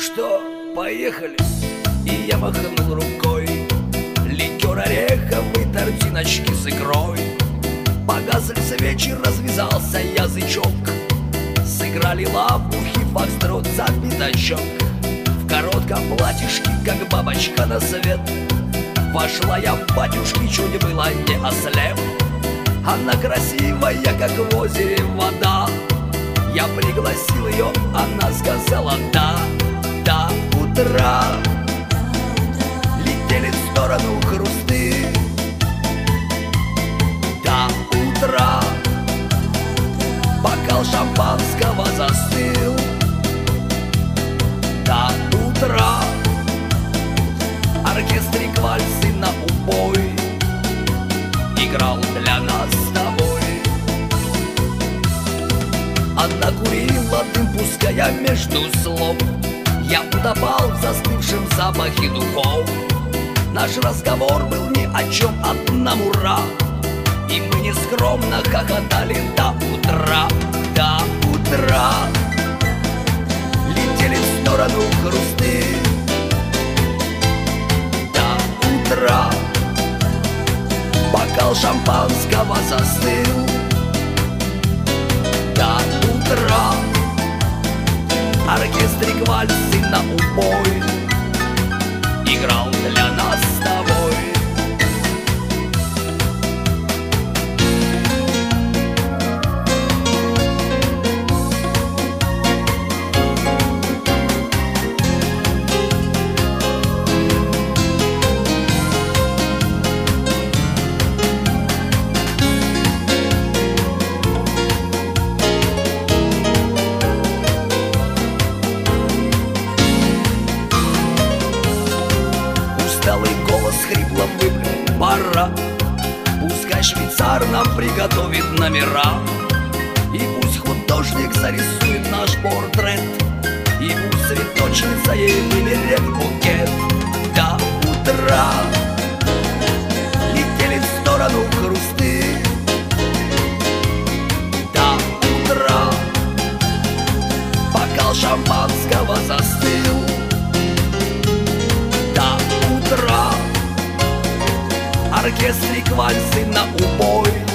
что, поехали? И я махнул рукой. Ликер ореховый, тортиночки с икрой. Погасли свечи, развязался язычок. Сыграли лапухи, фокстрот за пятачок. В коротком платьишке, как бабочка на свет, вошла я в батюшки, чуть было не ослеп. Она красивая, как в озере вода. Я пригласил ее, она сказала да. До утра летели в сторону хрусты. До утра бокал шампанского застыл. До утра оркестрик вальсы на убой играл для нас с тобой. Она курила дым, пуская между слов. Я утопал в застывшем запахе духов. Наш разговор был ни о чем, одному ура. И мы нескромно хохотали до утра. До утра летели в сторону хрусты. До утра бокал шампанского застыл. До утра оркестрик вальсы на убой играл для нас с тобой. Усталый голос хрипло выплюнул: пора. Пускай швейцар нам приготовит номера, и пусть художник зарисует наш портрет, и пусть цветочница ей выберет букет. До утра летели в сторону хрусты. До утра бокал шампанского застыл. До утра оркестрик вальсы на убой